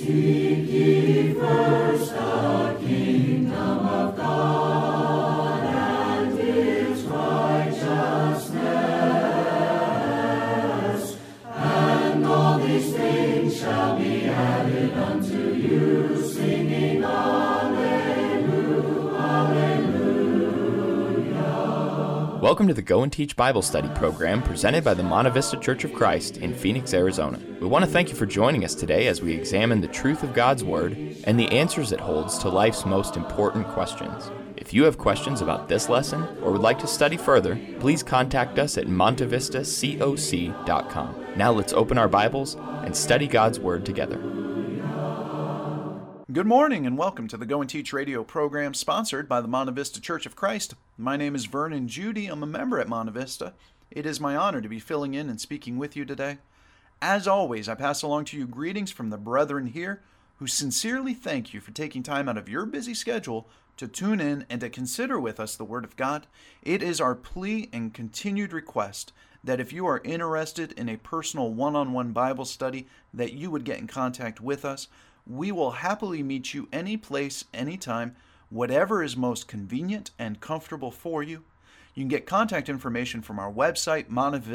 Seek ye first the kingdom of God and His righteousness, and all these things shall be added unto you, singing Alleluia, Alleluia. Welcome to the Go and Teach Bible Study program presented by the Monte Vista Church of Christ in Phoenix, Arizona. We want to thank you for joining us today as we examine the truth of God's Word and the answers it holds to life's most important questions. If you have questions about this lesson or would like to study further, please contact us at montevistacoc.com. Now let's open our Bibles and study God's Word together. Good morning and welcome to the Go and Teach radio program sponsored by the Monte Vista Church of Christ. My name is Vernon Judy. I'm a member at Monte Vista. It is my honor to be filling in and speaking with you today. As always, I pass along to you greetings from the brethren here who sincerely thank you for taking time out of your busy schedule to tune in and to consider with us the Word of God. It is our plea and continued request that if you are interested in a personal one-on-one Bible study, that you would get in contact with us. We will happily meet you any place, anytime, whatever is most convenient and comfortable for you. You can get contact information from our website,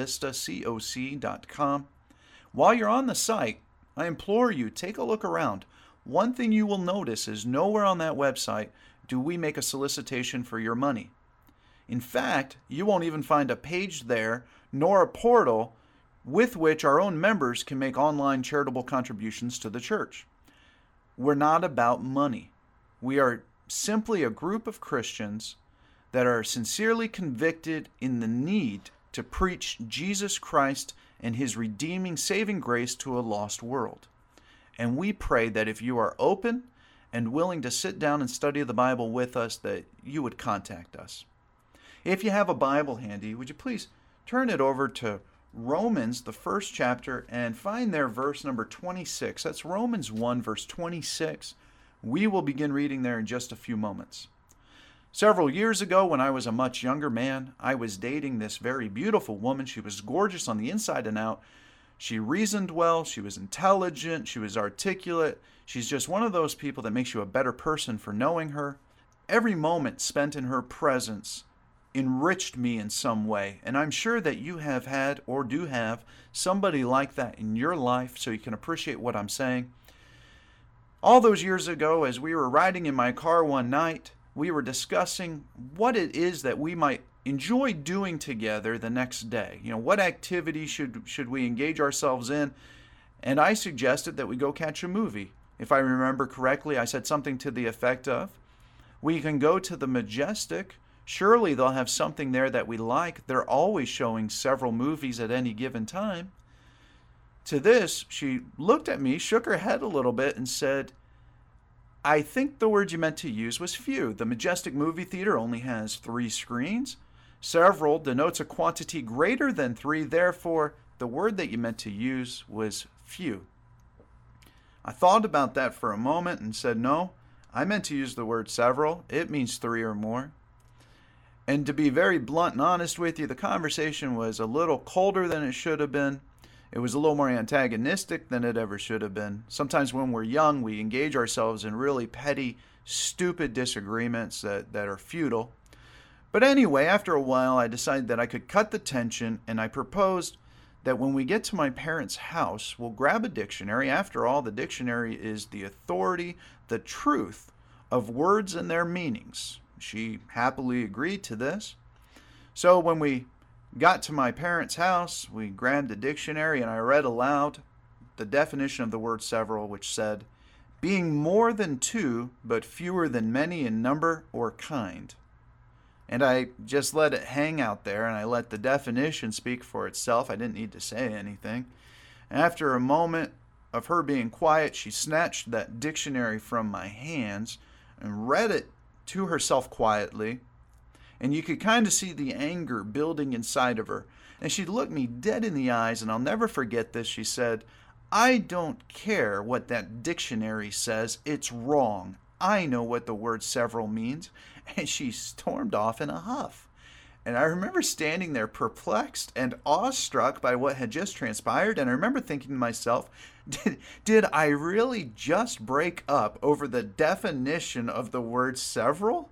montevistacoc.com. While you're on the site, I implore you, take a look around. One thing you will notice is nowhere on that website do we make a solicitation for your money. In fact, you won't even find a page there, nor a portal with which our own members can make online charitable contributions to the church. We're not about money. We are simply a group of Christians that are sincerely convicted in the need to preach Jesus Christ and His redeeming, saving grace to a lost world. And we pray that if you are open and willing to sit down and study the Bible with us, that you would contact us. If you have a Bible handy, would you please turn it over to Romans, the first chapter, and find there verse number 26. That's Romans 1, verse 26. We will begin reading there in just a few moments. Several years ago, when I was a much younger man, I was dating this very beautiful woman. She was gorgeous on the inside and out. She reasoned well. She was intelligent. She was articulate. She's just one of those people that makes you a better person for knowing her. Every moment spent in her presence enriched me in some way, and I'm sure that you have had or do have somebody like that in your life, so you can appreciate what I'm saying. All those years ago, as we were riding in my car one night, we were discussing what it is that we might enjoy doing together the next day. You know, what activity should we engage ourselves in? And I suggested that we go catch a movie. If I remember correctly, I said something to the effect of, we can go to the Majestic. Surely they'll have something there that we like. They're always showing several movies at any given time. To this, she looked at me, shook her head a little bit, and said, I think the word you meant to use was few. The Majestic Movie Theater only has 3 screens. Several denotes a quantity greater than 3. Therefore, the word that you meant to use was few. I thought about that for a moment and said, no, I meant to use the word several. It means 3 or more. And to be very blunt and honest with you, the conversation was a little colder than it should have been. It was a little more antagonistic than it ever should have been. Sometimes when we're young, we engage ourselves in really petty, stupid disagreements that are futile. But anyway, after a while, I decided that I could cut the tension, and I proposed that when we get to my parents' house, we'll grab a dictionary. After all, the dictionary is the authority, the truth of words and their meanings. She happily agreed to this. So when we got to my parents' house, we grabbed a dictionary and I read aloud the definition of the word several, which said, being more than 2, but fewer than many in number or kind. And I just let it hang out there and I let the definition speak for itself. I didn't need to say anything. After a moment of her being quiet, she snatched that dictionary from my hands and read it to herself quietly, and you could kind of see the anger building inside of her. And she looked me dead in the eyes, and I'll never forget this. She said, I don't care what that dictionary says. It's wrong. I know what the word several means. And she stormed off in a huff. And I remember standing there perplexed and awestruck by what had just transpired. And I remember thinking to myself, did I really just break up over the definition of the word several?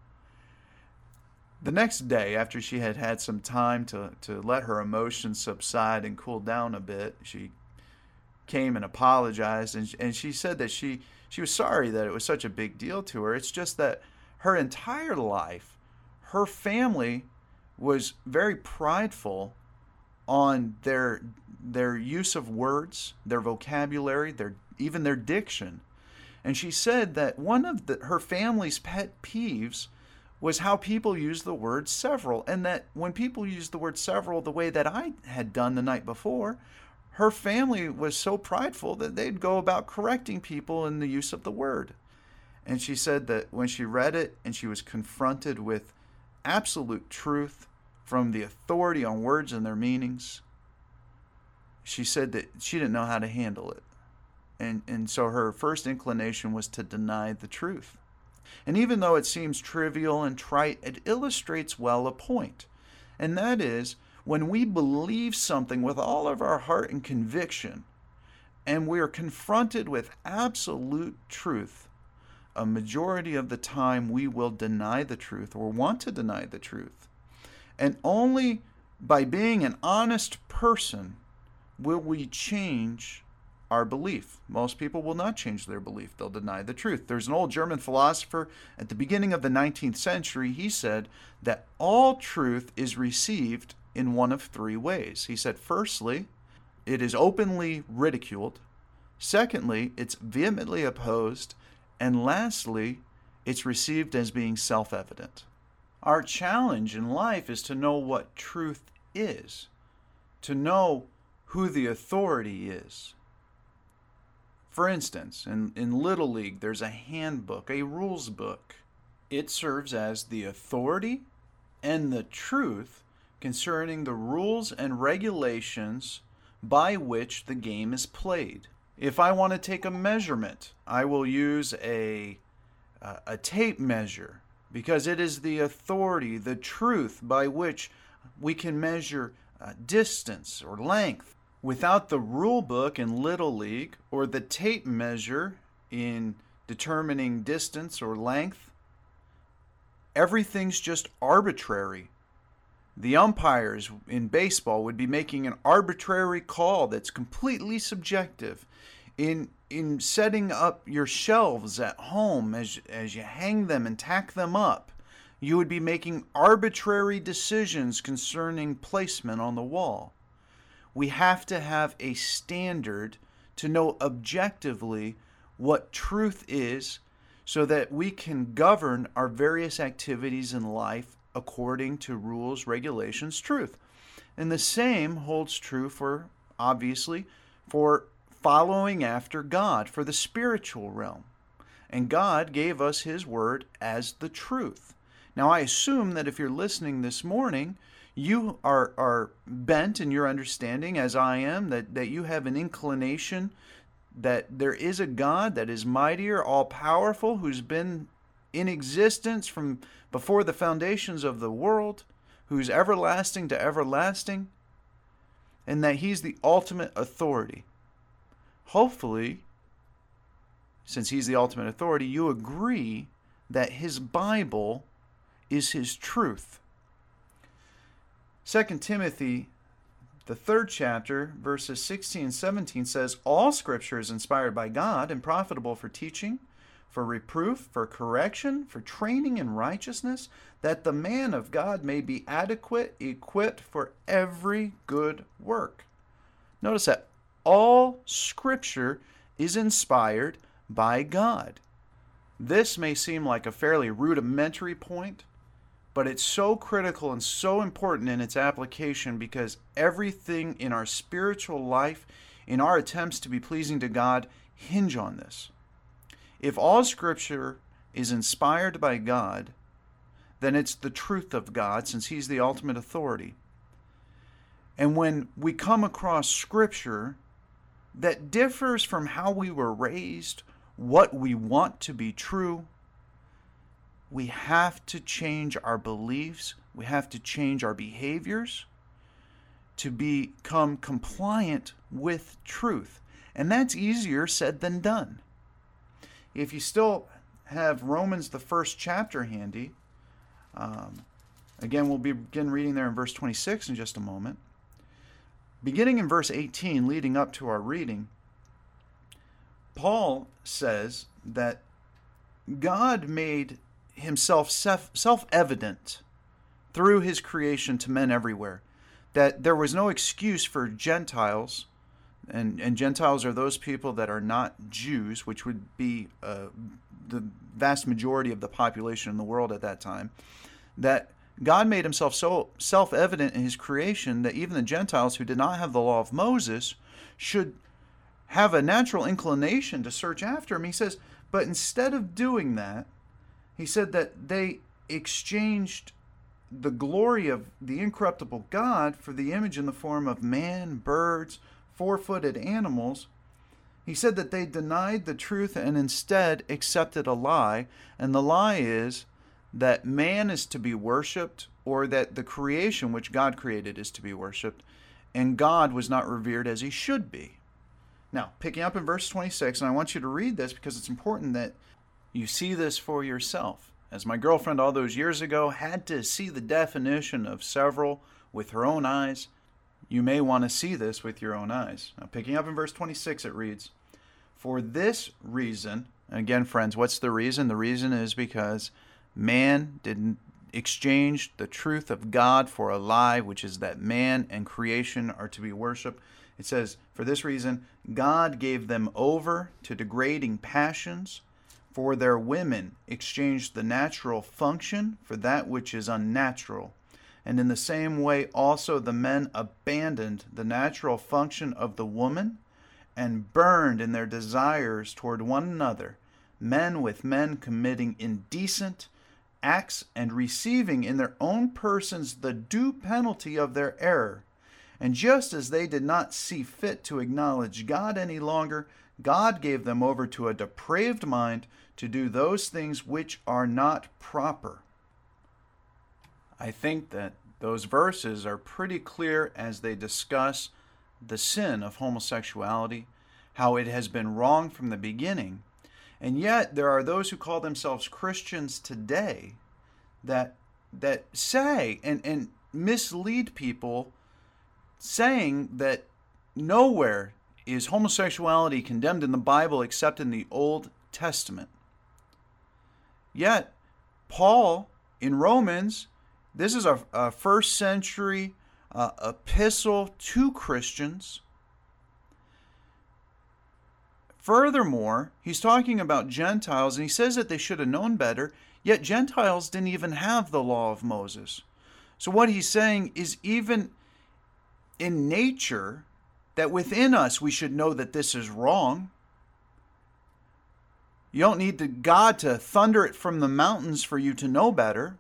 The next day, after she had had some time to let her emotions subside and cool down a bit, she came and apologized. And she said that she was sorry that it was such a big deal to her. It's just that her entire life, her family was very prideful on their use of words, their vocabulary, even their diction. And she said that one of her family's pet peeves was how people use the word several, and that when people use the word several the way that I had done the night before, her family was so prideful that they'd go about correcting people in the use of the word. And she said that when she read it and she was confronted with absolute truth from the authority on words and their meanings, she said that she didn't know how to handle it. And so her first inclination was to deny the truth. And even though it seems trivial and trite, it illustrates well a point. And that is, when we believe something with all of our heart and conviction, and we are confronted with absolute truth, a majority of the time we will deny the truth or want to deny the truth. And only by being an honest person will we change our belief. Most people will not change their belief. They'll deny the truth. There's an old German philosopher at the beginning of the 19th century. He said that all truth is received in one of three ways. He said, firstly, it is openly ridiculed. Secondly, it's vehemently opposed. And lastly, it's received as being self-evident. Our challenge in life is to know what truth is, to know who the authority is. For instance, in Little League, there's a handbook, a rules book. It serves as the authority and the truth concerning the rules and regulations by which the game is played. If I want to take a measurement, I will use a tape measure because it is the authority, the truth by which we can measure distance or length. Without the rule book in Little League or the tape measure in determining distance or length, everything's just arbitrary. The umpires in baseball would be making an arbitrary call that's completely subjective. In setting up your shelves at home as you hang them and tack them up, you would be making arbitrary decisions concerning placement on the wall. We have to have a standard to know objectively what truth is so that we can govern our various activities in life according to rules, regulations, truth. And the same holds true for, obviously, for following after God, for the spiritual realm. And God gave us His Word as the truth. Now, I assume that if you're listening this morning, you are bent in your understanding, as I am, that you have an inclination that there is a God that is mightier, all-powerful, who's been in existence from before the foundations of the world, who's everlasting to everlasting, and that He's the ultimate authority. Hopefully, since He's the ultimate authority, you agree that His Bible is His truth. 2 Timothy, the 3rd chapter, verses 16 and 17 says, "All Scripture is inspired by God and profitable for teaching, for reproof, for correction, for training in righteousness, that the man of God may be adequate, equipped for every good work." Notice that all Scripture is inspired by God. This may seem like a fairly rudimentary point, but it's so critical and so important in its application because everything in our spiritual life, in our attempts to be pleasing to God, hinge on this. If all Scripture is inspired by God, then it's the truth of God, since He's the ultimate authority. And when we come across Scripture that differs from how we were raised, what we want to be true, we have to change our beliefs We have to change our behaviors to become compliant with truth. And that's easier said than done. If you still have Romans, the first chapter, handy, again, we'll begin reading there in verse 26 in just a moment. Beginning in verse 18, leading up to our reading, Paul says that God made himself self-evident through his creation to men everywhere, that there was no excuse for Gentiles, and Gentiles are those people that are not Jews, which would be the vast majority of the population in the world at that time, that God made himself so self-evident in his creation that even the Gentiles who did not have the law of Moses should have a natural inclination to search after him. He says, but instead of doing that, he said that they exchanged the glory of the incorruptible God for the image in the form of man, birds, four-footed animals. He said that they denied the truth and instead accepted a lie, and the lie is that man is to be worshipped, or that the creation which God created is to be worshipped, and God was not revered as he should be. Now, picking up in verse 26, and I want you to read this because it's important that you see this for yourself. As my girlfriend all those years ago had to see the definition of several with her own eyes, you may want to see this with your own eyes. Now, picking up in verse 26, it reads, "For this reason," and again, friends, what's the reason? The reason is because man didn't exchange the truth of God for a lie, which is that man and creation are to be worshipped. It says, "For this reason, God gave them over to degrading passions, for their women exchanged the natural function for that which is unnatural. And in the same way also the men abandoned the natural function of the woman and burned in their desires toward one another, men with men committing indecent acts and receiving in their own persons the due penalty of their error. And just as they did not see fit to acknowledge God any longer, God gave them over to a depraved mind to do those things which are not proper." I think that those verses are pretty clear as they discuss the sin of homosexuality, how it has been wrong from the beginning. And yet there are those who call themselves Christians today that say and mislead people, saying that nowhere is homosexuality condemned in the Bible except in the Old Testament. Yet, Paul, in Romans, this is a first century epistle to Christians. Furthermore, he's talking about Gentiles, and he says that they should have known better, yet Gentiles didn't even have the law of Moses. So what he's saying is, even in nature, that within us we should know that this is wrong. You don't need God to thunder it from the mountains for you to know better.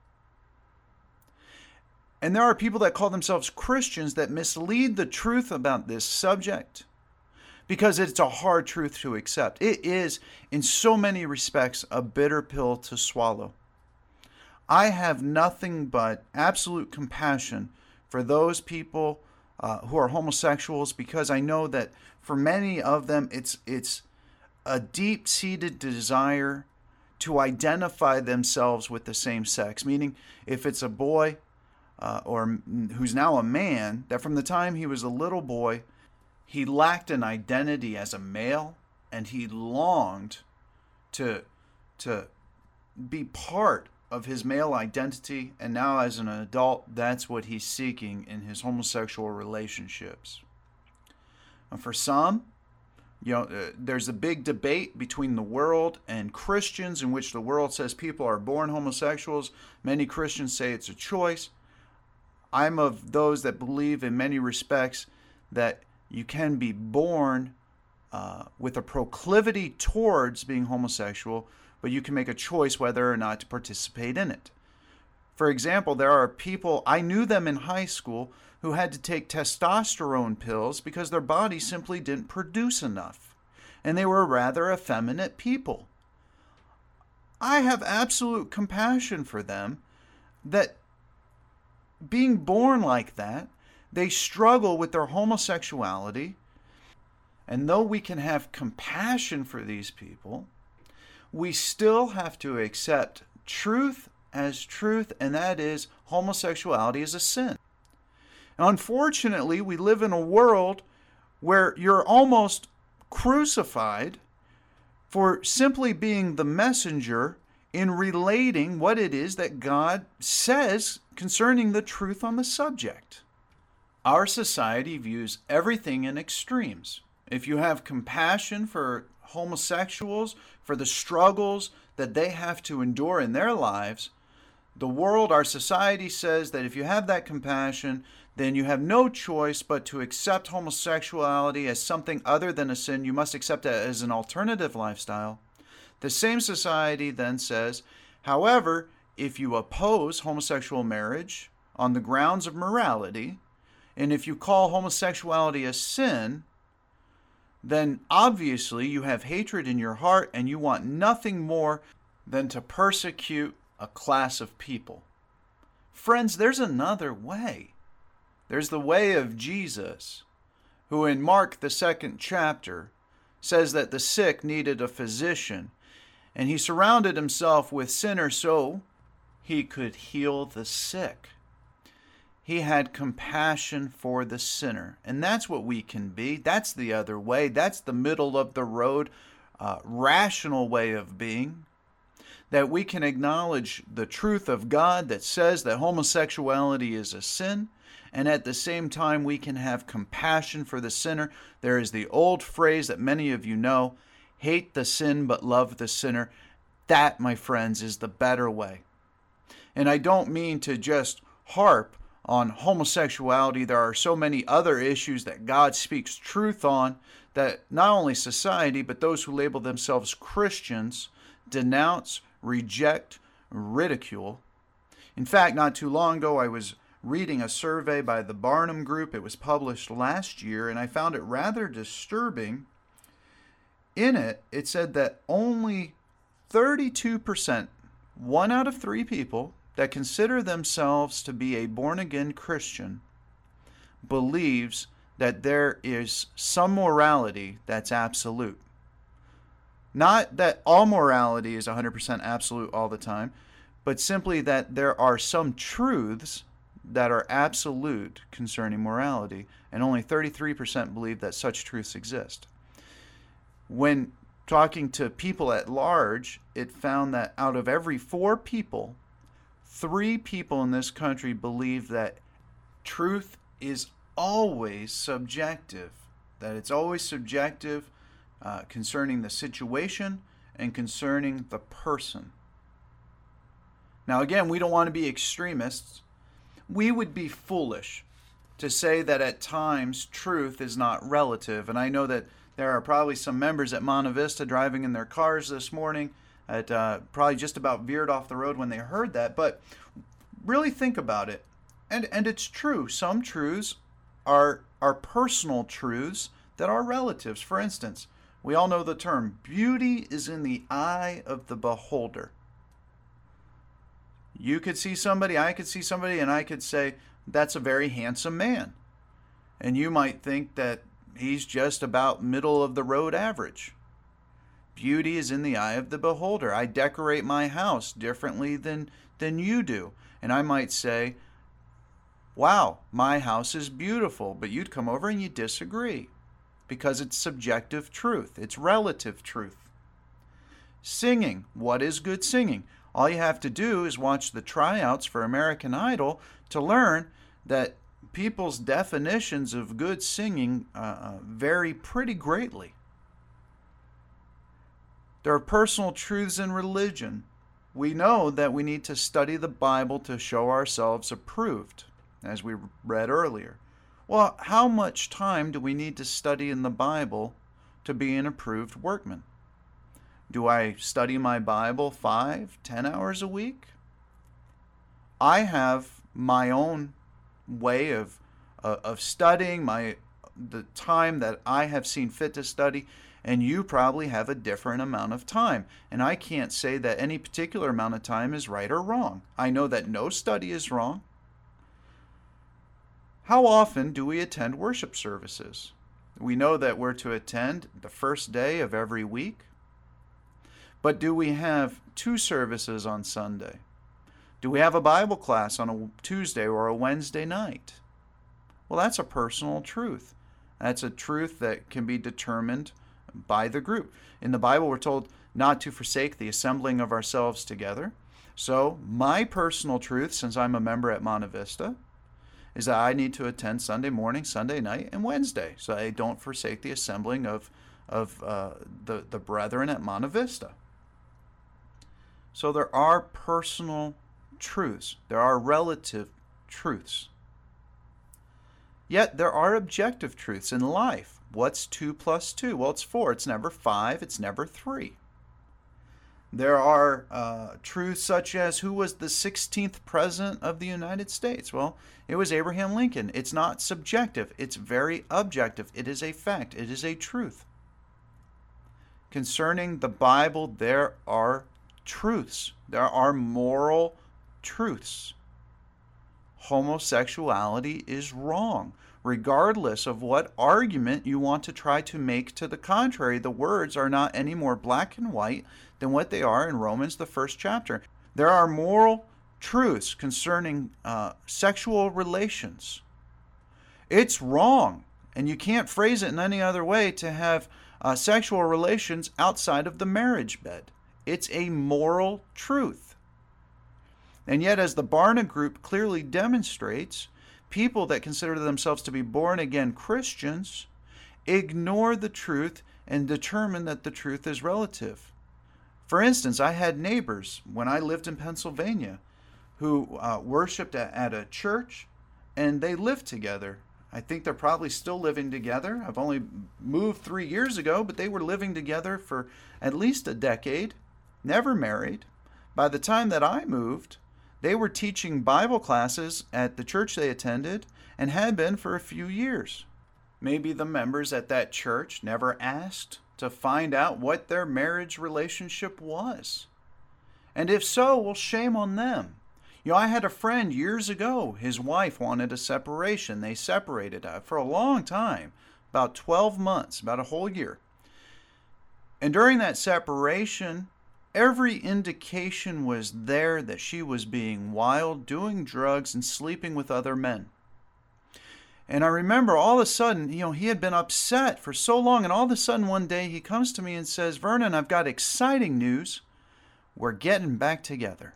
And there are people that call themselves Christians that mislead the truth about this subject because it's a hard truth to accept. It is, in so many respects, a bitter pill to swallow. I have nothing but absolute compassion for those people who are homosexuals, because I know that for many of them it's a deep-seated desire to identify themselves with the same sex. Meaning, if it's a boy or who's now a man, that from the time he was a little boy, he lacked an identity as a male, and he longed to be part of his male identity, and now as an adult, that's what he's seeking in his homosexual relationships. And for some, there's a big debate between the world and Christians, in which the world says people are born homosexuals. Many Christians say it's a choice. I'm of those that believe in many respects that you can be born with a proclivity towards being homosexual, but you can make a choice whether or not to participate in it. For example, there are people, I knew them in high school, who had to take testosterone pills because their body simply didn't produce enough, and they were rather effeminate people. I have absolute compassion for them, that being born like that, they struggle with their homosexuality. And though we can have compassion for these people, we still have to accept truth as truth, and that is homosexuality is a sin. Unfortunately, we live in a world where you're almost crucified for simply being the messenger in relating what it is that God says concerning the truth on the subject. Our society views everything in extremes. If you have compassion for homosexuals, for the struggles that they have to endure in their lives, the world, our society says that if you have that compassion, then you have no choice but to accept homosexuality as something other than a sin. You must accept it as an alternative lifestyle. The same society then says, however, if you oppose homosexual marriage on the grounds of morality, and if you call homosexuality a sin, then obviously you have hatred in your heart and you want nothing more than to persecute a class of people. Friends, there's another way. There's the way of Jesus, who in Mark, the 2nd chapter, says that the sick needed a physician, and he surrounded himself with sinners so he could heal the sick. He had compassion for the sinner, and that's what we can be. That's the other way. That's the middle of the road, rational way of being. That we can acknowledge the truth of God that says that homosexuality is a sin, and at the same time we can have compassion for the sinner. There is the old phrase that many of you know, hate the sin but love the sinner. That, my friends, is the better way. And I don't mean to just harp on homosexuality. There are so many other issues that God speaks truth on that not only society, but those who label themselves Christians denounce, reject, ridicule. In fact, not too long ago, I was reading a survey by the Barnum Group. It was published last year, and I found it rather disturbing. In it, it said that only 32%, 1 out of 3 people that consider themselves to be a born-again Christian, believes that there is some morality that's absolute. Not that all morality is 100% absolute all the time, but simply that there are some truths that are absolute concerning morality, and only 33% believe that such truths exist. When talking to people at large, it found that out of every 4 people, 3 people in this country believe that truth is always subjective, that it's always subjective concerning the situation and concerning the person. Now again, we don't want to be extremists. We would be foolish to say that at times truth is not relative. And I know that there are probably some members at Monte Vista driving in their cars this morning that probably just about veered off the road when they heard that. But really think about it. And it's true. Some truths are personal truths that are relatives. For instance, we all know the term, beauty is in the eye of the beholder. You could see somebody, I could see somebody, and I could say, that's a very handsome man. And you might think that he's just about middle of the road average. Beauty is in the eye of the beholder. I decorate my house differently than you do. And I might say, wow, my house is beautiful. But you'd come over and you disagree because it's subjective truth. It's relative truth. Singing. What is good singing? All you have to do is watch the tryouts for American Idol to learn that people's definitions of good singing vary pretty greatly. There are personal truths in religion. We know that we need to study the Bible to show ourselves approved, as we read earlier. Well, how much time do we need to study in the Bible to be an approved workman? Do I study my Bible 5, 10 hours a week? I have my own way of studying, the time that I have seen fit to study, and you probably have a different amount of time. And I can't say that any particular amount of time is right or wrong. I know that no study is wrong. How often do we attend worship services? We know that we're to attend the first day of every week. But do we have 2 services on Sunday? Do we have a Bible class on a Tuesday or a Wednesday night? Well, that's a personal truth. That's a truth that can be determined by the group. In the Bible, we're told not to forsake the assembling of ourselves together. So my personal truth, since I'm a member at Monte Vista, is that I need to attend Sunday morning, Sunday night, and Wednesday, so I don't forsake the assembling of the brethren at Monte Vista. So there are personal truths. There are relative truths. Yet there are objective truths in life. What's 2 plus 2? Well, it's 4. It's never 5. It's never 3. There are truths such as, who was the 16th president of the United States? Well, it was Abraham Lincoln. It's not subjective. It's very objective. It is a fact. It is a truth. Concerning the Bible, there are truths. There are moral truths. Homosexuality is wrong. Regardless of what argument you want to try to make to the contrary, the words are not any more black and white than what they are in Romans, the 1st chapter. There are moral truths concerning sexual relations. It's wrong, and you can't phrase it in any other way, to have sexual relations outside of the marriage bed. It's a moral truth. And yet, as the Barna Group clearly demonstrates, people that consider themselves to be born-again Christians ignore the truth and determine that the truth is relative. For instance, I had neighbors when I lived in Pennsylvania who worshiped at a church, and they lived together. I think they're probably still living together. I've only moved 3 years ago, but they were living together for at least a decade, never married. By the time that I moved, they were teaching Bible classes at the church they attended and had been for a few years. Maybe the members at that church never asked to find out what their marriage relationship was. And if so, well, shame on them. I had a friend years ago. His wife wanted a separation. They separated for a long time, about 12 months, about a whole year. And during that separation, every indication was there that she was being wild, doing drugs, and sleeping with other men. And I remember all of a sudden, he had been upset for so long, and all of a sudden one day he comes to me and says, "Vernon, I've got exciting news. We're getting back together."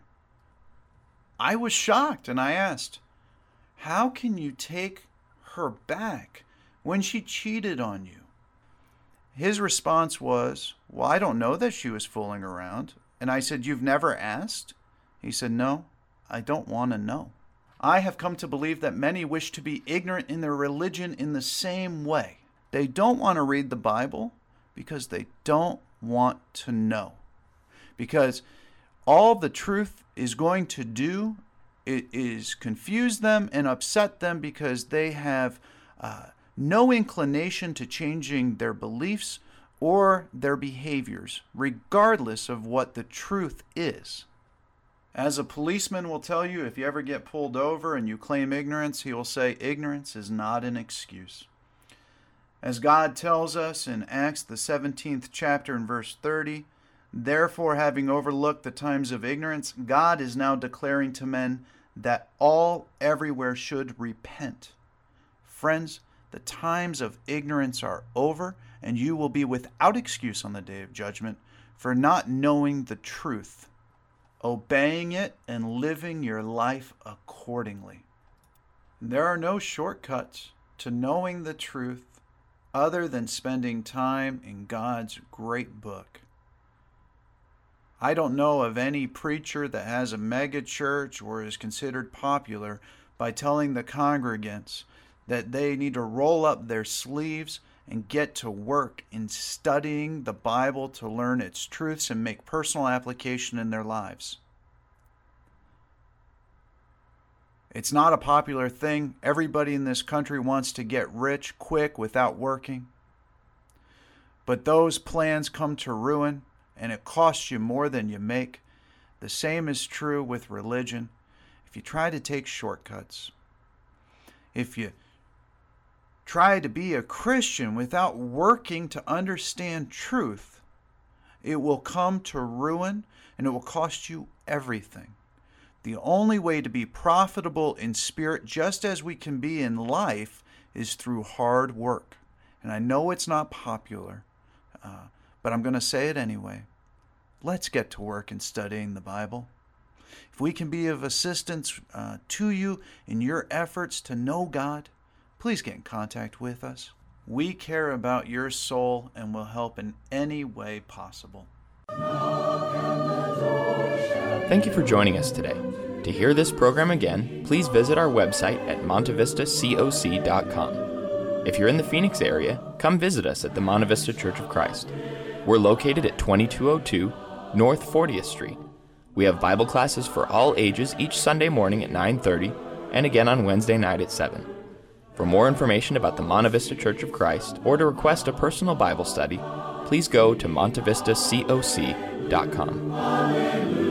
I was shocked, and I asked, "How can you take her back when she cheated on you?" His response was, "Well, I don't know that she was fooling around." And I said, "You've never asked?" He said, "No, I don't want to know." I have come to believe that many wish to be ignorant in their religion in the same way. They don't want to read the Bible because they don't want to know. Because all the truth is going to do is confuse them and upset them, because they have no inclination to changing their beliefs or their behaviors, regardless of what the truth is. As a policeman will tell you, if you ever get pulled over and you claim ignorance, he will say, ignorance is not an excuse. As God tells us in Acts, the 17th chapter and verse 30, "Therefore, having overlooked the times of ignorance, God is now declaring to men that all everywhere should repent." Friends, the times of ignorance are over, and you will be without excuse on the day of judgment for not knowing the truth, obeying it, and living your life accordingly. There are no shortcuts to knowing the truth other than spending time in God's great book. I don't know of any preacher that has a mega church or is considered popular by telling the congregants that they need to roll up their sleeves and get to work in studying the Bible to learn its truths and make personal application in their lives. It's not a popular thing. Everybody in this country wants to get rich quick without working. But those plans come to ruin, and it costs you more than you make. The same is true with religion if you try to take shortcuts. if you try to be a Christian without working to understand truth, it will come to ruin and it will cost you everything. The only way to be profitable in spirit, just as we can be in life, is through hard work. And I know it's not popular, but I'm going to say it anyway. Let's get to work in studying the Bible. If we can be of assistance to you in your efforts to know God, please get in contact with us. We care about your soul and will help in any way possible. Thank you for joining us today. To hear this program again, please visit our website at montevistacoc.com. If you're in the Phoenix area, come visit us at the Monte Vista Church of Christ. We're located at 2202 North 40th Street. We have Bible classes for all ages each Sunday morning at 9:30 and again on Wednesday night at 7. For more information about the Monte Vista Church of Christ or to request a personal Bible study, please go to montevistacoc.com.